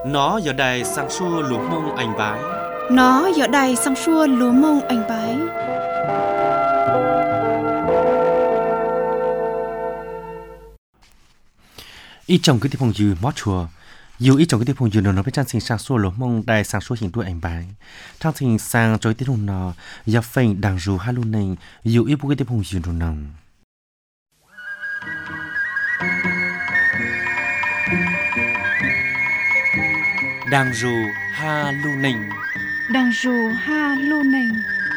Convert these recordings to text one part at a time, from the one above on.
Nó giờ đây sang xua lúa mông anh bái. Nó giờ đây sang xua lúa mông anh bái. Ý chồng cái tiếp phong dư mót chùa. Dù ý chồng cái tiếp phong dư nó biết trang sinh sang xua lúa mông đài sang xua hình đuôi anh bái. Trang sinh sang trôi tiếp phong nó giờ phèn đằng rù hai luôn này dù ý bố cái tiếp phong dư nó nồng. Đằng rù ha lu nình. Đằng rù ha lu nình.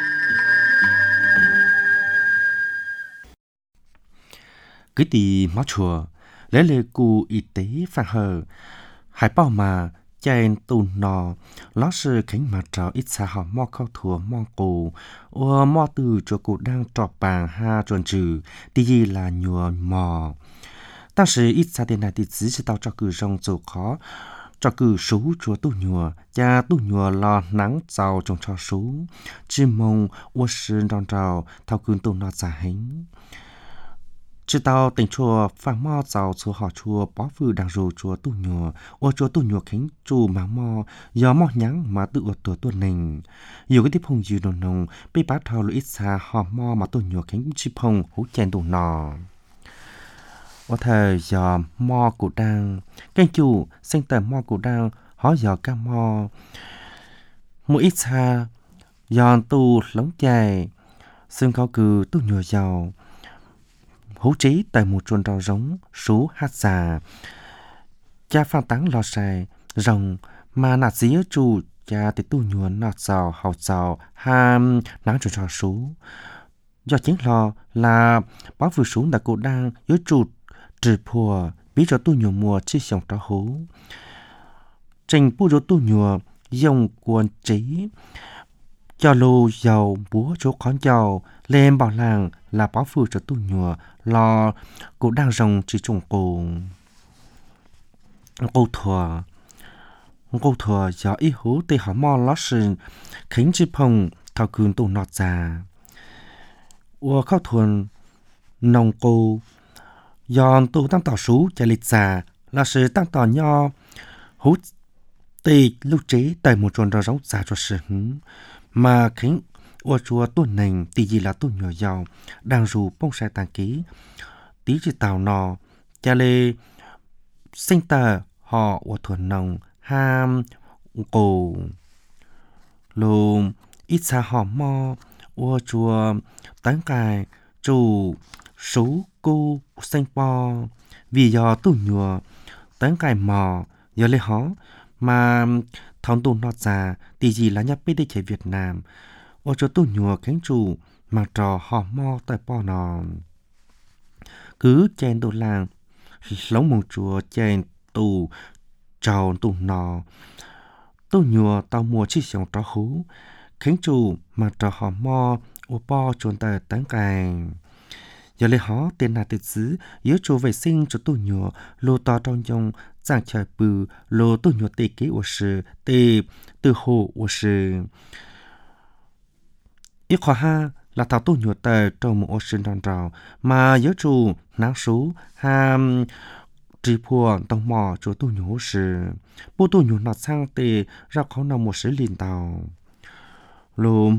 Cái tì mót chùa lấy lệ cụ y tế phản hờ hải bao mà chèn tù nọ ló sư khánh mà trò ít xa họ mò khâu thua mò cụ ô mò từ cho cụ đang trọp bàng ha tròn trừ tí gì là nhùa mò当时ít xa tiền này thì chỉ sẽ tạo cho cử rong dầu khó cho cử số chúa tu nhùa cha tu nhùa lo nắng giàu trong cho số chỉ mong ô sư đòn trào thao cương tu nọ giả hình chỉ tao tỉnh chùa phang mò giàu chùa họ chùa bó phư đang rù chùa tu nhùa ô chùa tu nhùa khánh chùa mang mò gió mò nhắng mà tự ở tuổi tuần nình nhiều cái tiếp phong dư đồn nồng bị bắt thao lưỡi xa họ mò mà tu nhùa khánh chi phong hú chen đủ nò ở thời giờ mò cụ đang kênh chủ sinh tờ mò cụ đang họ giờ ca mò mỗi ít xa giòn tu lóng chài xương cao cừ tu nhùa giàu hữu trí tại một chuồn rau giống số hát già cha phan táng lò xài rồng mà nạt dĩa chủ cha thì tu nhuận nạt giàu hậu giàu ham nắng chuồn rau số do chính lò là báo vừa xuống đã cô đang yếu chủ trừ phùa bí cho tu nhuận mùa chi sống đó hú trình bu cho tu nhuận dùng quần trí cho lô giàu búa chỗ khón giàu lên bảo làng là báo phù cho tu nhùa lo cũng đang rồng chỉ trùng cô thua do ý hú tê họ mò lót sừng khánh chi phong thao cường tu nọt già ua khao thuần nông cô do tu tăng tỏ sú chạy lịch già là sự tăng tỏ nho hú tê lúc chế tại một chuồn rau giống già cho sự mà khánh ô chùa tuần nành tí gì là tuần nhỏ giàu đang rù bông sai tàng ký tí chỉ tàu nò cha lê sinh tờ họ ô thuần nồng ham cổ lù ít xa họ mò ô chùa tán cài chủ số cô sinh po vì do tuần nhỏ tán cài mò giờ lê họ mà thằng tù nọt già tí gì là nhập bê đi chạy Việt Nam ô cho tu nhùa khánh chủ mà trò họ mò tại po nò cứ chen đồ làng lóng mông chùa chen tù trào tù nò tu nhùa tao mua chi sống trò hú khánh chủ mà trò họ mò ô po chuồn tờ tán cài giờ lấy họ tiền là tự xứ yếu chủ vệ sinh cho tu nhùa lô to trong dòng giảng trời bự lô tu nhùa tê kế ô sư tê từ hồ ô sư ít khó ha là thảo tu nhùa tờ trong một ô sinh đòn rào mà yếu chủ nắng sú ham trì phùa tông mò cho tu nhùa sư bố tu nhùa nọt sang tê ra khó nằm một sứ liền tàu lô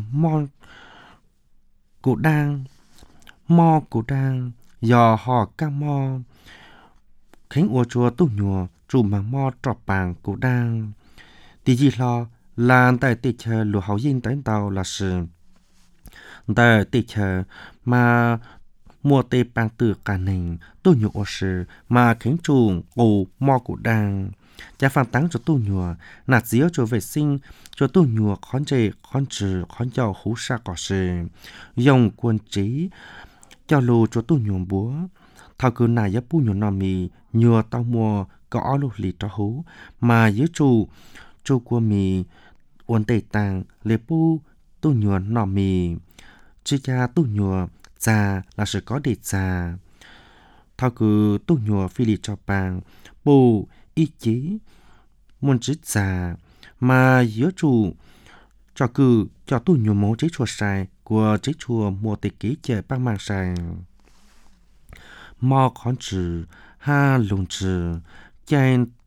mò cụ đang dò họ ca mò khánh ua chùa tu nhùa chủ mang mò trọp bàng cụ đang tí gì lo là tại tê chờ lùa hậu dinh tới tàu là sự tại tê chờ mà mua tê bàng từ cả nền tu nhùa ua sự mà khánh chủ ồ mò cụ đang cha phản táng cho tu nhùa nạt dĩa cho vệ sinh cho tu nhùa khón chê khón trừ khón giàu hú sa cỏ sự dùng quân trí cho lù cho tu nhùa búa thao cứ này giúp bu nhùa nò mì nhùa tao mua có lù lì cho hú mà dưới chu của mì uốn tê tàng lê bu tu nhùa nò mì chỉ cha tu nhùa già là sự có để già thao cứ tu nhùa phi lì cho bàng bù ý chí muốn chết già mà giữa chủ cho cử cho tu nhùa mẫu chế chùa sai của chế chùa mua tịch ký chè băng mang sai mò khón trừ ha lùng trừ chèn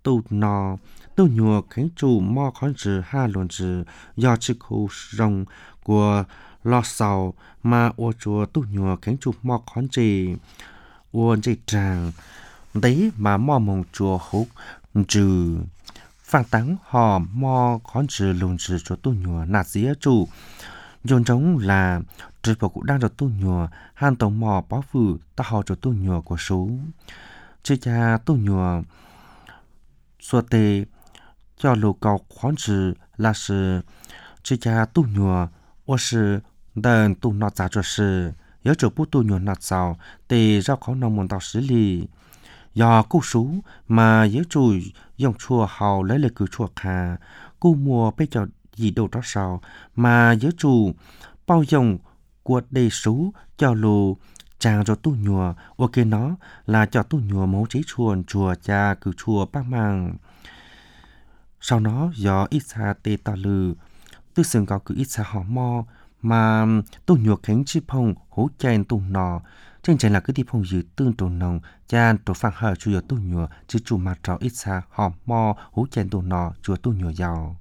tu nọ tu nhùa khánh chủ mò khán trừ ha luận trừ do chiếc khu rồng của lo sầu mà ô chùa tu nhùa khánh chủ mò khán trì uôn dây tràng đấy mà mò mong chùa hút trừ phản tắng họ mò khán trừ luận trừ cho tu nhùa nạt dĩa chủ dồn trống là trừ bộ cũng đang cho tu nhùa han tổng mò bó phụ ta họ cho tu nhùa của số chứ cha tu nhùa xua tê cho lù cầu khoán trừ là sự chứ cha tu nhùa ô sự đền tu nọ giả cho sự nhớ chỗ bút tu nhùa nọ giàu tê ra khó nông môn tàu xử lý do cô sú mà nhớ chủ dùng chùa hào lấy lời cứ chùa khà cô mua bây giờ gì đâu đó sao mà nhớ chủ bao dùng của đầy sú cho lù chàng cho tu nhùa ok nó là cho tu nhùa mẫu trí chuồn chùa cha cứ chùa bác mang sau nó do ít xa tê ta lư tư sừng cao cứ ít xa họ mò mà tu nhùa cánh chi phong hú chèn tu nọ trên trên là cứ đi phong dự tương tổ nồng chan tổ phang hở chùa tu nhùa chứ chủ mặt trò ít xa họ mò hú chèn tu nọ chùa tu nhùa giàu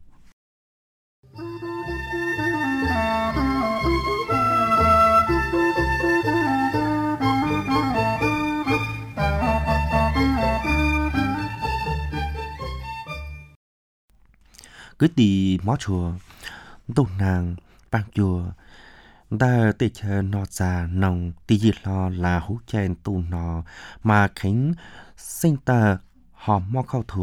cứ đi mó chùa tu nàng bang chùa ta tê chờ nọ già nồng tí gì lo là hú chèn tu nọ mà khánh sinh ta họ mò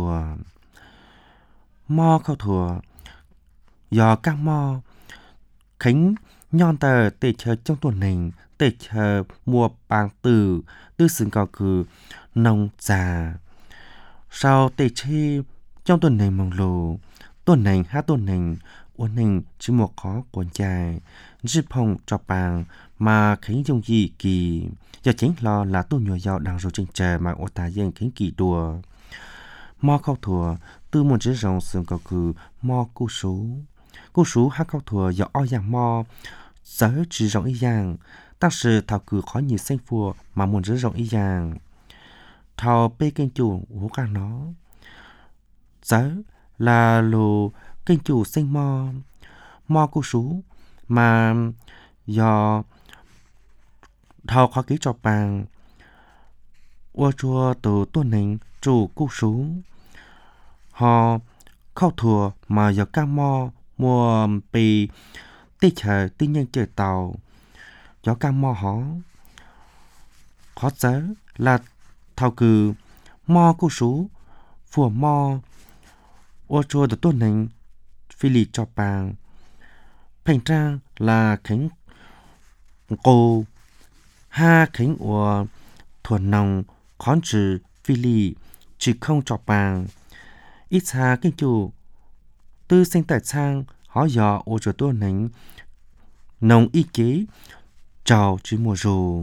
khâu thùa do các mò khánh nhon tờ tê chờ trong tuần này tê chờ mua bang từ tư xứng cao cử nồng già sau tê chê trong tuần này mong lù tuần này hát tuần này uốn này chỉ một khó cuốn dài dịp hồng cho bàng mà khánh dùng gì kỳ do chính lo là tu nhồi dạo đang rồi trên trời mà ô ta dân khánh kỳ đùa mò khâu thùa từ một chiếc rồng sườn cầu cử mò cô sú hát khâu thùa do o giang mò giờ chỉ rồng y giang tác sự thảo cử khó nhiều xanh phùa mà muốn rỡ rồng y giang thảo bê kênh chủ hú cả nó giờ là lù kênh chủ xanh mò cô sú mà do thảo khó ký cho bàng ua chua từ tuần này chủ cô sú họ khâu thùa mà giờ ca mò mua bì tê chờ tê nhân chờ tàu gió ca mò họ khó nhớ là thảo cử mò cô sú phùa mò ua chua từ tuần này phi lì cho bàng thành ra là khánh cô ha khánh ua thuần nòng khón trừ phi lì chỉ không cho bàng ít xa kinh chủ tư sinh tại sang họ dò ô cho tôi nánh nông y kế trào chỉ mùa rù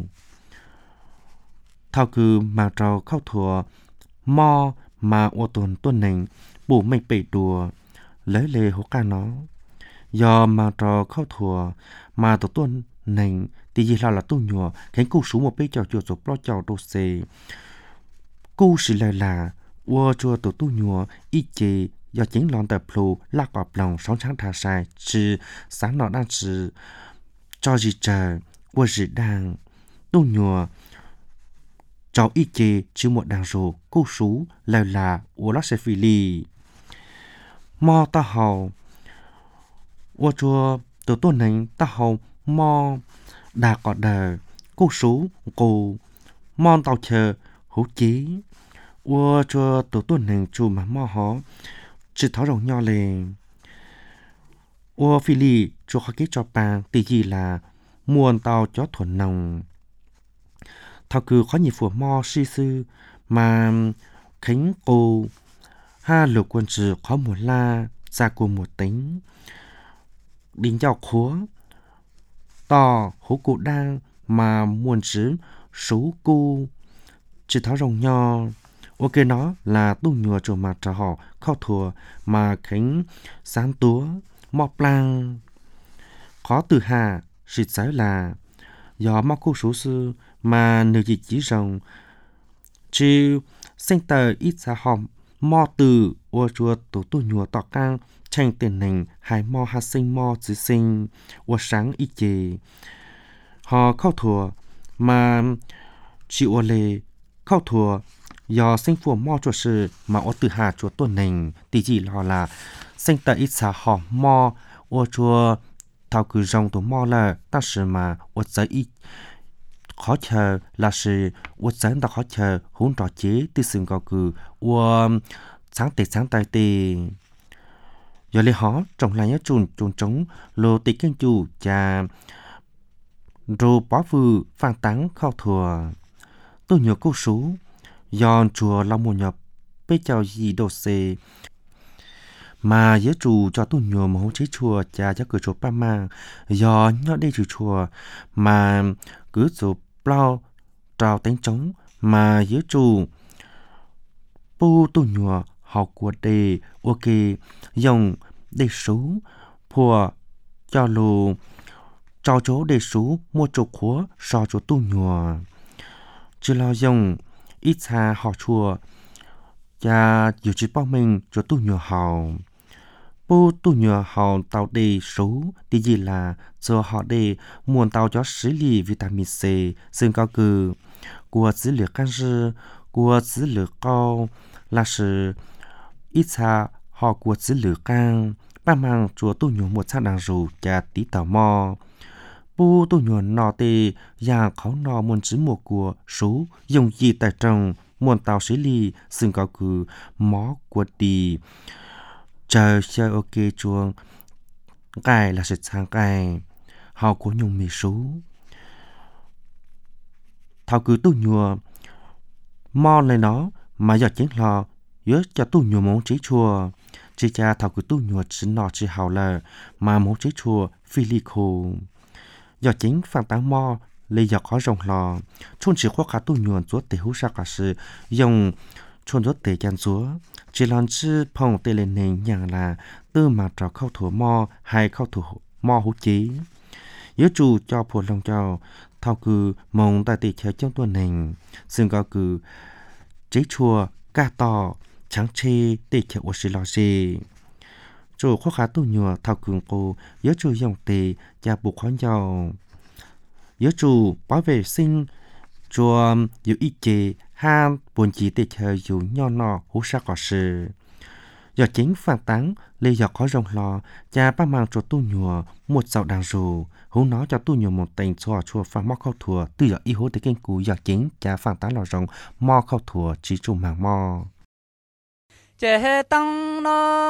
thao cư mà trào khâu thùa mò mà ô tuần tuần nánh bù mệnh bể đùa lấy lê hố ca nó do mà trò khâu thùa mà tổ tuần nánh thì gì là tu nhùa khánh cô sú một bê trào chùa rồi lo trào đồ xề cô sĩ là ua chùa tổ tu nhùa y chế do chính lon tập lù lạc vào lòng sống sáng thà sai chứ sáng nọ đang chứ cho gì trời ua gì đang tu nhùa cho y chế chứ một đàn rồ cô sú là ua lót xe phi lì mò ta hầu ua chùa tổ tu nánh ta hầu mò đà cọ đờ cô sú cô mò tàu chờ hữu chí ua cho tổ tuần này chủ mà mò hó chỉ tháo rồng nho lên ua phi lì cho khó kết cho bàng tỷ gì là muôn tàu chó thuần nồng thao cử khó nhị phùa mò si sư mà khánh cô ha lục quân trừ khó một la ra của một tính đính dạo khúa tò hố cụ đang mà muôn chứ số cu chỉ tháo rồng nho ok nó là tu nhùa cho mà trả họ khâu thùa mà khánh sáng túa mọc lang khó từ hà sự giải là do mọc cô số sư mà nếu chỉ rồng chứ sinh tờ ít xa hòm mò từ ô chùa tổ tu nhùa tọ cang tranh tiền nành hai mò ha sinh mò chữ sinh ô sáng y chê họ khâu thùa mà chịu ô lê khâu thùa do sinh phù mò chùa sự mà ô từ hà chùa tuần nành tí chỉ lo là sinh tại ít xã họ mò ô chùa thao cứ rong tổ mò là ta sự mà ô giấy ít khó chờ là sự ô giấy ta khó chờ hỗn trò chế từ sừng cao cử ô sáng tay tê giờ lấy họ trồng lại nhá chun trống lô tê kinh chủ cha rô bó vư phang táng khao thùa tôi nhớ câu số giòn chùa long một nhập bê chào gì đồ xê mà giới chủ cho tôi nhớ một chế chùa cha cho cửa chùa ba mang do nhớ đây chủ chùa mà cứ chùa bao trào đánh trống mà giới chủ bu tôi nhớ học của đề ok dùng đề số phùa cho lù cho chỗ đề số mua chỗ khóa so chỗ tu nhùa chỉ lo dùng ít xa họ chùa và dù chỉ bao mình chỗ tu nhùa hào bu tu nhùa hào tàu đề số thì gì là cho họ đề muốn tàu cho xử lý vitamin C xương cao cử của dữ liệu can dư của dữ liệu cao là sự ít xa họ của dữ liệu can ba mang chúa tu nhùa một sát đàng rù và tí tàu mò bu tu nhùa nọ tê và khó nọ muốn chỉ một của số dùng gì tại trong muốn tàu xử lý xương cao cử mó của đi chờ chơi ok chuông cái là sự sang cái họ của nhung mì số thao cứ tu nhùa mò lên nó mà giờ chính là nhớ cho tu nhùa món chế chùa chỉ cha thao cứ tu nhùa chỉ nọ chỉ hào là mà món chế chùa philico giờ chính phản táng mò lấy giờ khó rồng lò chôn chỉ khoa cả tu nhùa chúa để hú sa cả sự dùng chôn chúa để chăn chúa chỉ làm chữ phong tê lên nền nhàng là tư mà trò khâu thủ mò hay khâu thủ mò hú chí nhớ chủ cho phù long cho thao cứ mong tại tỷ theo trong tuần nền xương cao cứ chế chùa ca to trắng chê tỷ theo ô xì lo xì chủ khoa khá tu nhùa thao cường cô nhớ chủ dòng tề và buộc khoáng giàu nhớ chủ bảo vệ sinh chùa dù ít chê ha buồn chỉ để chờ dù nho nọ hú sa cỏ sự giờ chính phản táng lê giờ có rồng lò cha ba mang cho tu nhùa một dạo đàng rù hú nó cho tu nhùa một tình chùa chùa phản mò khâu thùa từ giờ y hố để kinh cú giờ chính cha phản táng lò rồng mò khâu thùa chỉ chủ màng mò chế tăng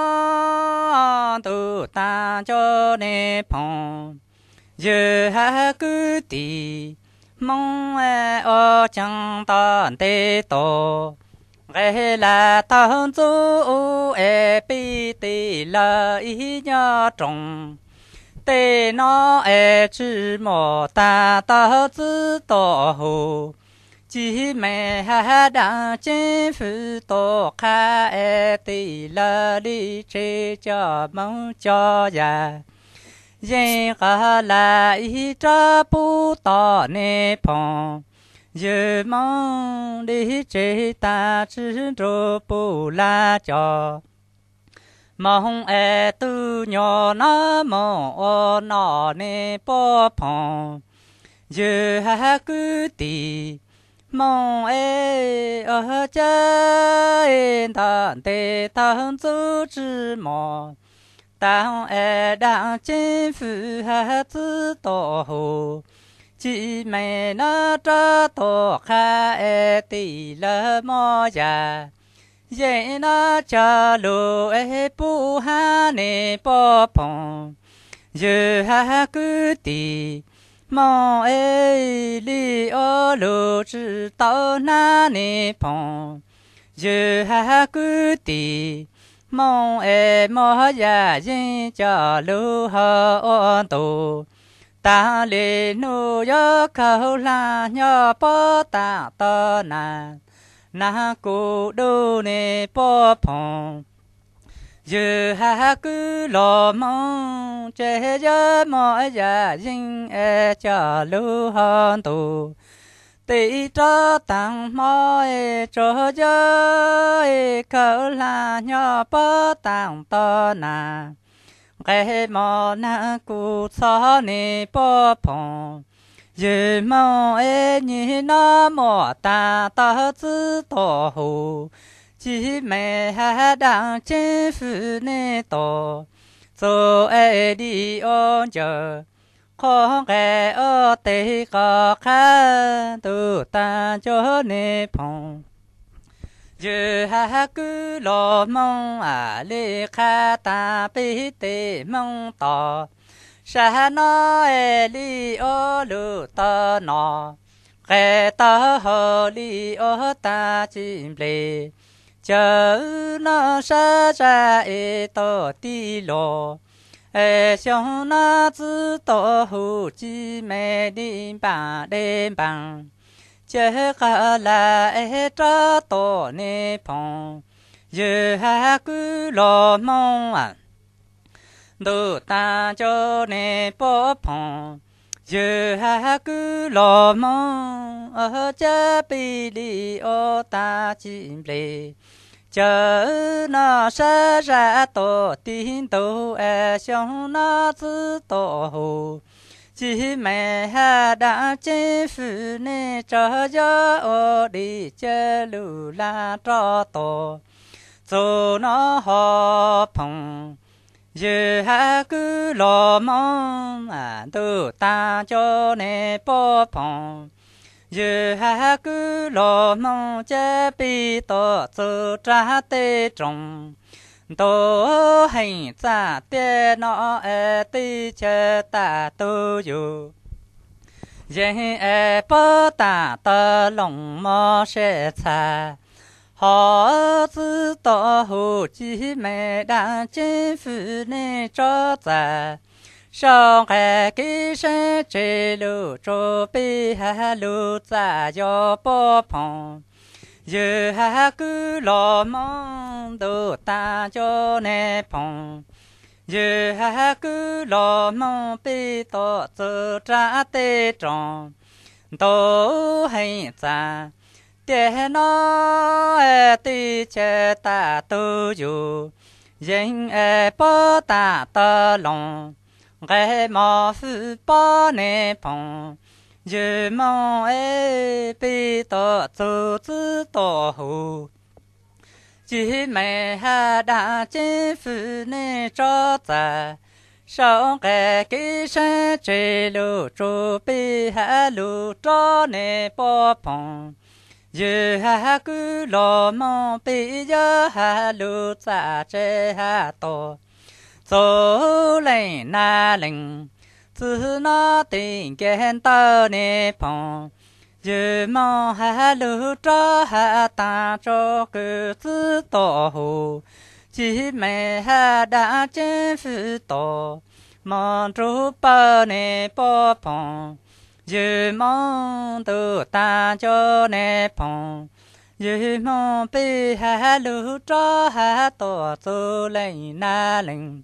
nó tu ta cho nè phong giờ ha cứ tì mong ở chẳng tàn tê tổ cái là tàn chú bi tê là ý nhớ trong tê nó chỉ mò ta chỉ tổ hồ chỉ mẹ ha đang trên phủ tổ khai tê là đi chơi cho mong cho già yên cả lại cho bố tỏ nè phong giờ mong đi chơi ta chỉ cho bố la cho mong tu nhỏ nó mong nó nè bố phong giờ ha cứ tì mong ở chơi thằng tê thằng chú chỉ mong tao đang trên phủ ha tự tổ hồ chỉ mẹ nó cho tổ khai tỷ lỡ mò già dễ nó cho lù bu ha nè bò phong giờ ha cứ tì mong li ô lù chỉ tao na nè phong giờ ha cứ tì mong mò già dinh cho lưu hờ tổ ta lê nu yo khâu la nhо po ta to na cô đô nè po phong giờ ha cứ lo mong chế giờ mò già dinh cho lưu hờ tổ tỷ cho tăng môi cho giới cỡ là nhỏ bó tăng to nà cái mò na cụ cho nè bó phong dù mong như nó mò ta ta tư tổ hù chỉ mẹ ha đang trên phụ nè tổ cho đi ôn chờ con cái ở tây có khá tu ta cho nè phong dù ha cứ lo mong lê khá ta bê tê mong tỏ sa nó li ô lu ta nó cái ta hồ li ô ta chim lê chờ nó sa ra to ti lo xong nó tự tổ hữu chi mẹ đi bằng chờ cả là cho tổ nè phong giờ ha cứ lo mong đồ ta cho nè bó phong giờ ha cứ lo mong ở cha bi li ô ta chim lê chờ nó sẽ ra tổ tin tổ xong nó tự tổ hữu chỉ mẹ ha đã chế phụ nè cho gió đi chơi lù la cho tổ cho nó họ phong giờ ha cứ lo mong tu ta cho nè bó phong giờ ha cứ lo mong chế bi tổ cho trả tê trồng tổ hành giả tê nó tê chế ta tu dù dân bó ta tơ lòng mò sẽ xa họ tự tổ hữu chỉ mẹ đang trên phụ nè cho giả sau cái sẽ chế lũ cho bi ha lũ giả cho bó phong giờ ha cứ lo mong đồ ta cho nè phong giờ ha cứ lo mong bi tổ tự trả tê tròn tổ hành giả để nó ti chế ta tu dù dân bó ta tơ lòng cái mò phụ bó nè phong giờ mong bi tổ tu tư tổ hù chỉ mẹ ha đã chế phụ nè cho ta sau cái sẽ chế lũ cho bi ha lũ cho nè bó phong giờ ha cứ lo mong bây giờ ha lũ giả chế ha tổ số lên na lên từ nó tình kén tơ nè phong giờ mong ha lũ cho ha ta cho cứ tư tổ hù chỉ mẹ ha đã chế phụ tổ mong chú bơ nè bó phong giờ mong tu ta cho nè phong giờ mong bi ha lũ cho ha tổ tu lên na lên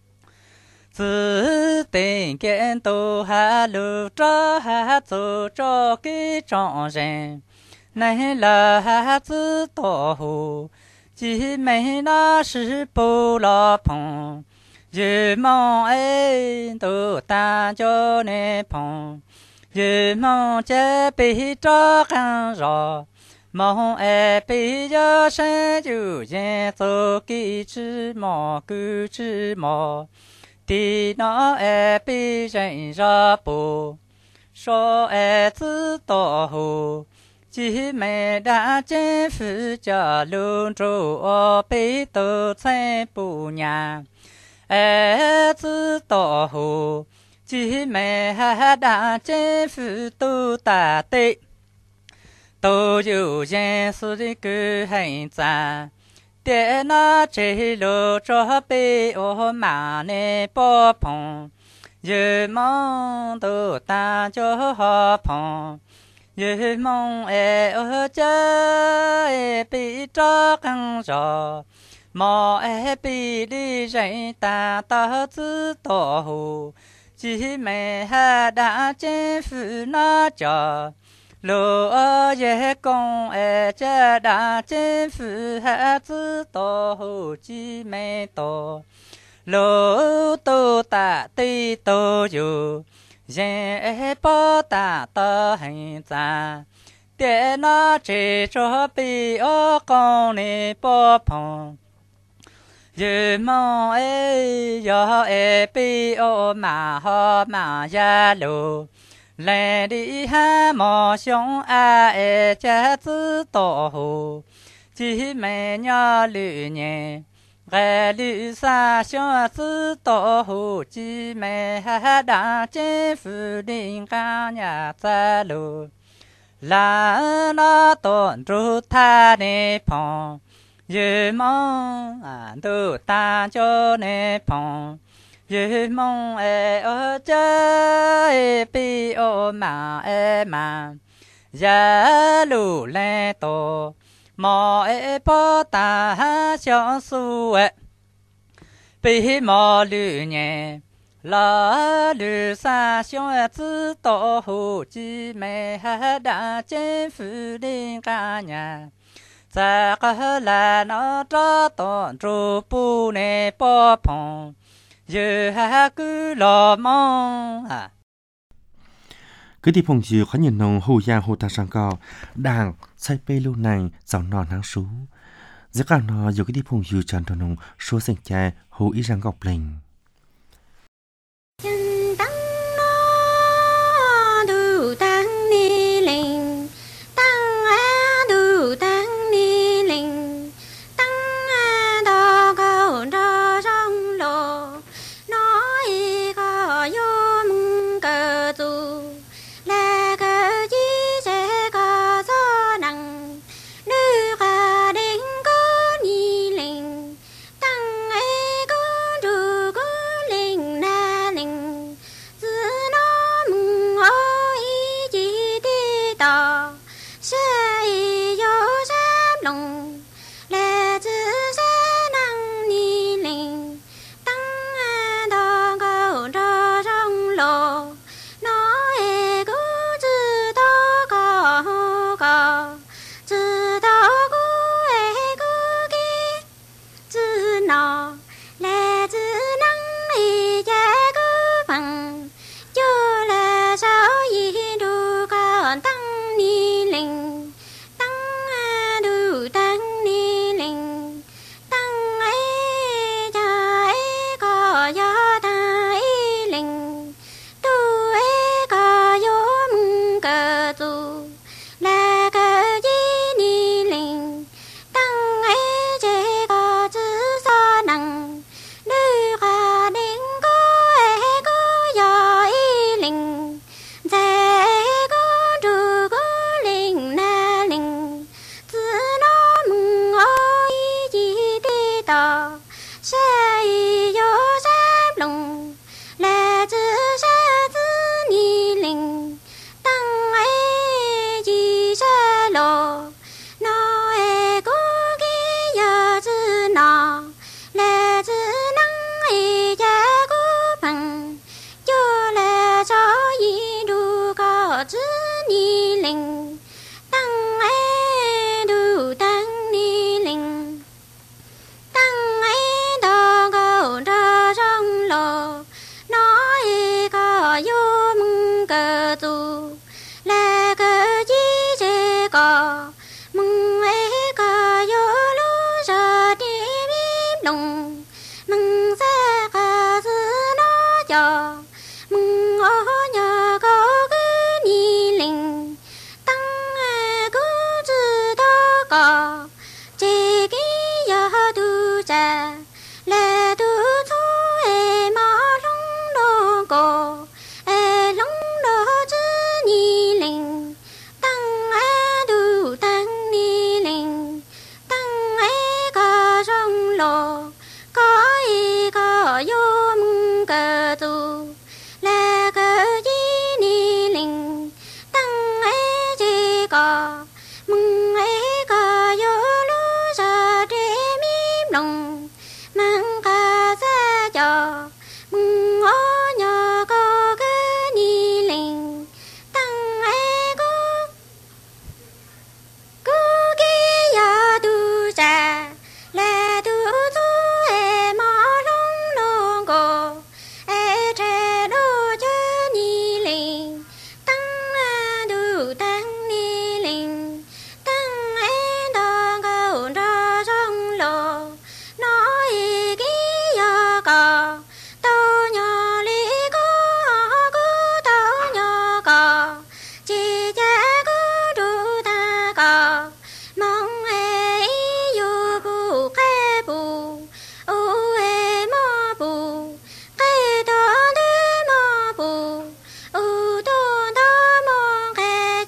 tự tình kiến tu ha lũ cho ha tu cho cái trọn rèn này là ha tự tổ hù chỉ mấy nó sư bù lo phong giờ mong tu ta cho nè phong giờ mong chế bị cho khăn rõ mong bị cho sẽ chủ nhân tổ kỹ chữ mò cứ chữ mò thì nó bị rèn ra bù số tự tổ hù chỉ mẹ đã chế phụ cho luôn trụ bị tổ xe bù nhà tự tổ hù chỉ mẹ ha đã chế phụ tu ta tê tu dù dân su đi cứ hành giả để nó chế lô cho bê ô mà nè bó phong giờ mong tu ta cho họ phong giờ mong ở chơi bị cho căng gió mò bị đi dạy ta ta tự tổ hù chỉ mẹ ha đã chế phụ nó cho lúa dễ công ở cha đã chính phủ hạ tư tổ hồ chí minh tổ lúa tu tạ ti tu dù dễ bó tạ tơ hành giả để nó chỉ cho bị ô con này bó phong dù mong ấy do ấy bị ô mà ho mà gia lù lên đi ha mò xong ai cha tư tổ hồ chỉ mẹ nhỏ lự nhẹ gai lự xa xong tư tổ hồ chỉ mẹ ha đã chế phụ đình ca nhà ta lù là nó tổn trụ tha nè phong dù mong tu ta cho nè phong dù mong ở chơi bi ô mà giá lù lê tổ mò bó ta cho su bi mò lù nhẹ là lù sa xong tư tổ hồ chí mẹ đã trên phụ đình ca nhà za cả là nó cho tổn trụ bu nè bó phong giờ ha cứ lo mong cứ đi phong chiều khó nhìn nông hồ giang hồ ta sang cao đảng xây bê lâu này giàu nọ nắng sú giữa cả nó dù cái đi phong chiều tràn tròn nông số sinh trai hồ ý rằng gọc lình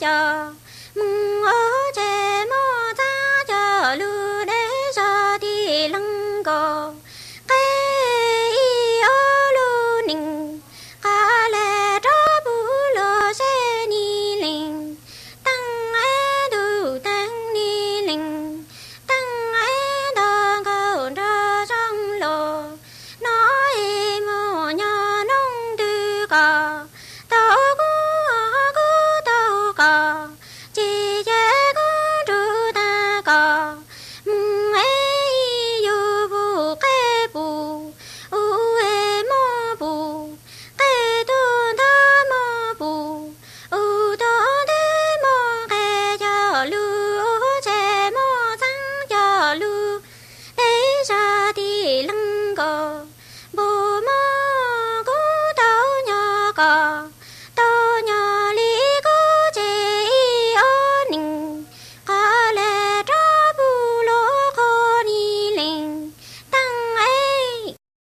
cho mừng ở trẻ mò ta cho lưu để cho đi lăng go cái ở lưu ninh cả lẽ cho bù lô sẽ ni linh tăng ai đủ tăng ni linh tăng ai đo cầu ra trong lô nói mò nhỏ nông tư cò tao cú tao cò chỉ chế cú tru ta cò ấy yêu bù cái bù u e mò bù cái tu ta mò bù u to thế mò cái cho lu chế mò sang cho lu để ra đi lăng cò bù mò cú tao nhỏ cò tao nhỏ lý cú chế ở ninh có lẽ cho bù lô khó đi lên tăng ấy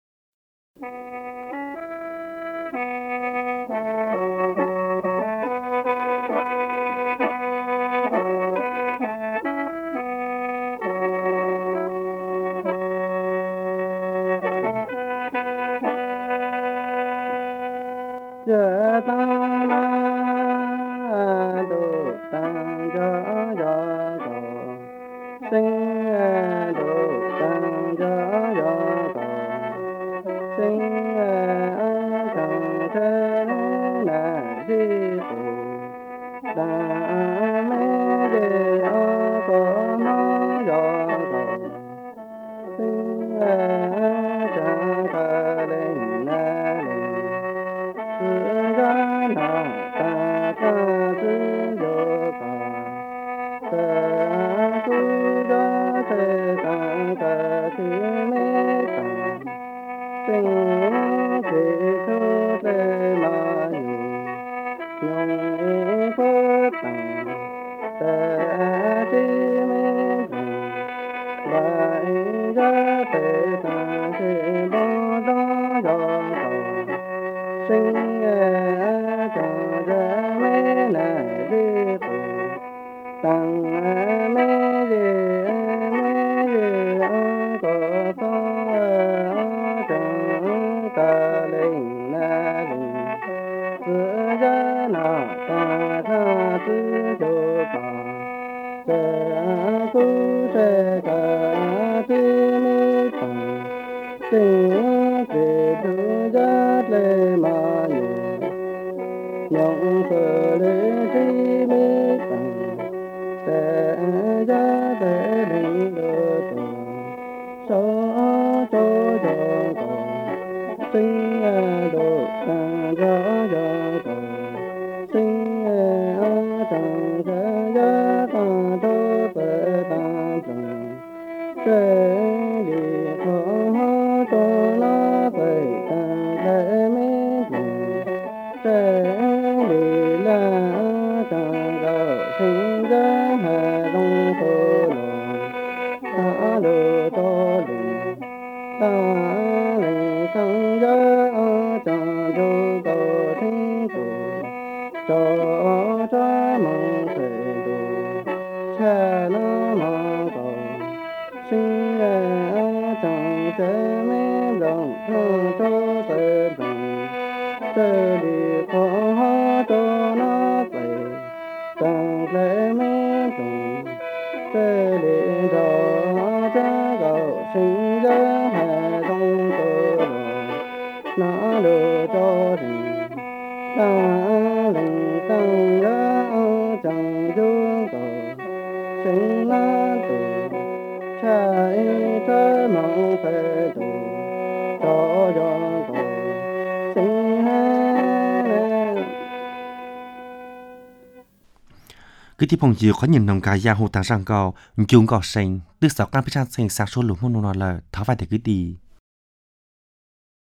giờ ta na độ tăng giờ giờ cổ sinh độ tăng giờ giờ cổ sinh an thằng thế là đi cổ ta mê đề ở cổ nó giờ cổ sinh chẳng cả lên na lên ra na ta ta tư yo ta ta tu ra te ta ta thi me ta sinh thế tu te ma yu nhung e phật ta ta thi me ta lại ra te ta thế bo đó yo ta sinh cho ra mê na đi tu tăng mê đi có to trong ta lên na lên cứ ra na ta tha tư cho ta sẽ tu sẽ cả tư mi ta sinh về tu giác lệ ma yu nhung phở lệ chi mi tăng sẽ ra để linh đô tu số cho con sinh độ tăng cho con sinh tăng sẽ ra tăng đô tự tăng trùng sẽ đi khó cho nó về tăng thế mi sẽ đi là tăng gạo sinh ra hà đông thô lò ta đồ to lì ta lì tăng ra tăng cho cầu thiên chủ cho mong thể đồ cha nó mà cầu sinh chẳng thế mi lòng cho thế bằng thế đi khó cho nó về chẳng thế mi trùng thế đi cho cha cầu sinh ra hà đông cơ đồ nó đồ cho thì ta lệnh tăng ra chẳng chung cầu sinh na tu trái trái mong phê tu cho cầu sinh Cứ thì phong chiều có nhìn nồng cả giang hồ tàng răng cầu chung gò xanh tức sáu căn phía trên xanh sáng số lúa môn nô là tháo vai để cứ đi